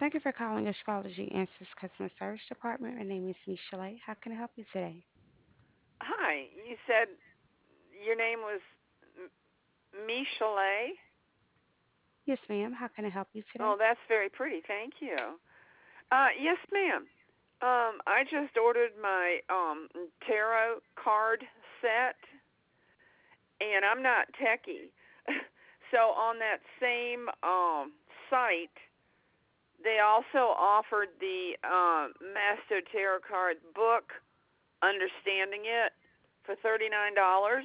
Thank you for calling Astrology Answers Customer Service Department. My name is Michelle. How can I help you today? Hi, you said your name was Michelet? Yes, ma'am. How can I help you Oh, today? that's very pretty. Thank you. Yes, ma'am. I just ordered my tarot card set, and I'm not techie. So on that same site, they also offered the Master Tarot Card book, Understanding It, for $39.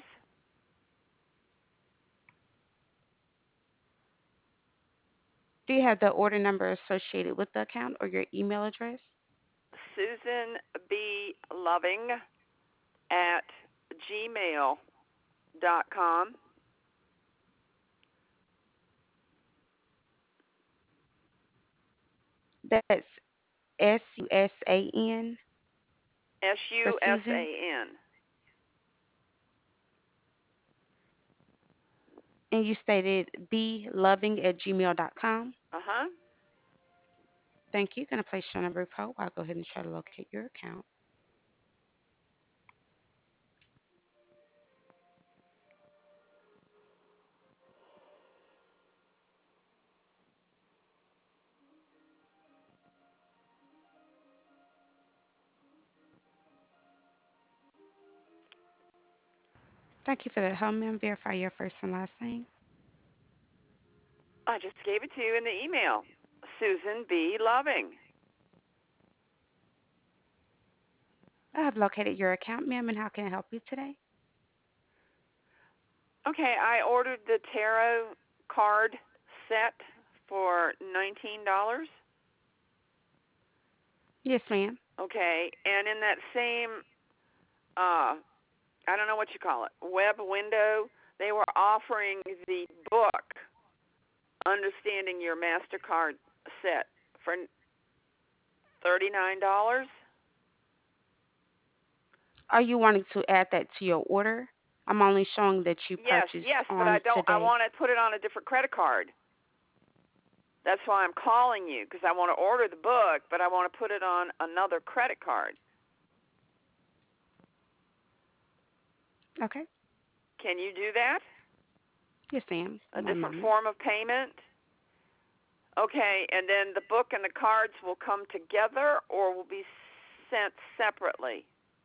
Do you have the order number associated with the account or your email address? Susan B. Loving at gmail.com. That's Susan for Susan, SUSAN. and you stated bloving at gmail.com. Uh huh. Thank you. Going to place your number of hold. I'll go ahead and try to locate your account. Thank you for that. Help me verify your first and last name. I just gave it to you in the email. Susan B. Loving. I have located your account, ma'am, and how can I help you today? Okay, I ordered the tarot card set for $19. Yes, ma'am. Okay, and in that same, uh, I don't know what you call it, web window, they were offering the book, Understanding Your MasterCard set, for $39. Are you wanting to add that to your order? I'm only showing that you Yes, purchased yes, but I on don't. I today. want to put it on a different credit card. That's why I'm calling you because I want to order the book, but I want to put it on another credit card. Okay. Can you do that? Yes, ma'am. A One different moment. form of payment? Okay, and then the book and the cards will come together or will be sent separately.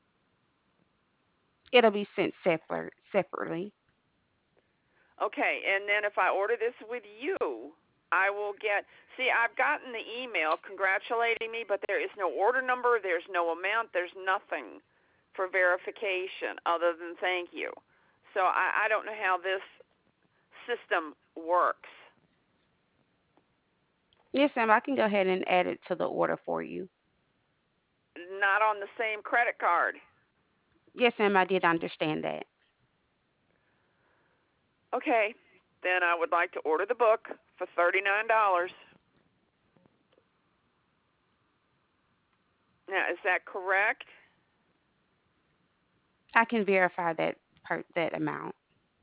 It'll be sent separately. Okay, and then if I order this with you, I will get. See, I've gotten the email congratulating me, but there is no order number, there's no amount, there's nothing for verification other than thank you. So I don't know how this system works. Yes, ma'am. I can go ahead and add it to the order for you. Not on the same credit card. Yes, ma'am. I did understand that. Okay, then I would like to order the book for $39. Now, is that correct? I can verify that amount.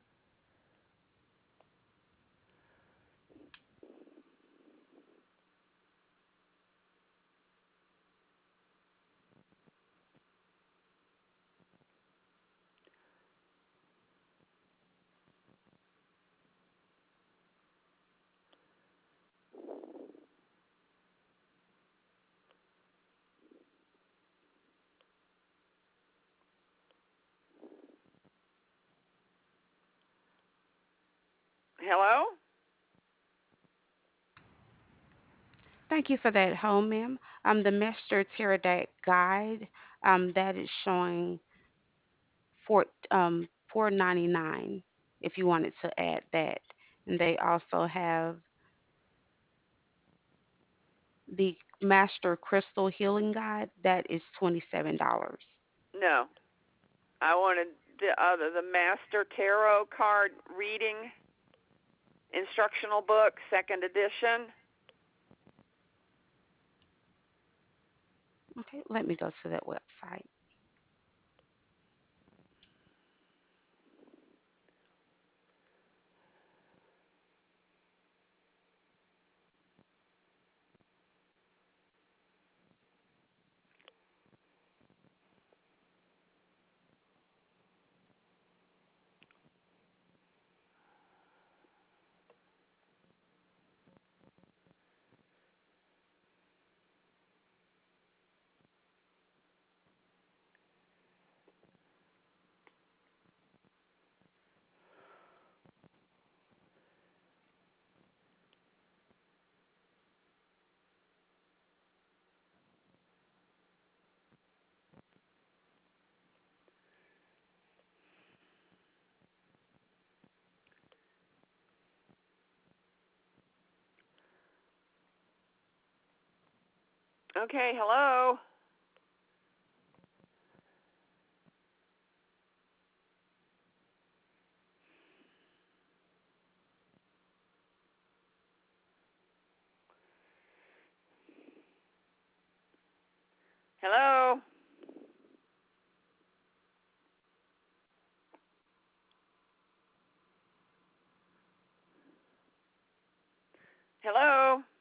Hello? Thank you for that, home, ma'am. The Master Tarot Deck Guide, that is showing $4.99 if you wanted to add that. And they also have the Master Crystal Healing Guide that is $27. No. I wanted the Master Tarot Card Reading Instructional Book, second edition. Okay, let me go to that website. Okay, hello. Hello. Hello.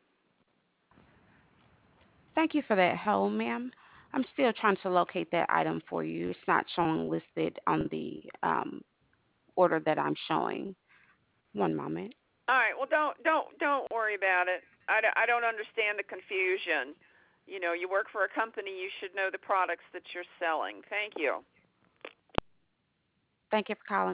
Thank you for that hold, ma'am. I'm still trying to locate that item for you. It's not showing listed on the order that I'm showing. One moment. All right. Well, don't worry about it. I don't understand the confusion. You know, you work for a company, you should know the products that you're selling. Thank you. Thank you for calling.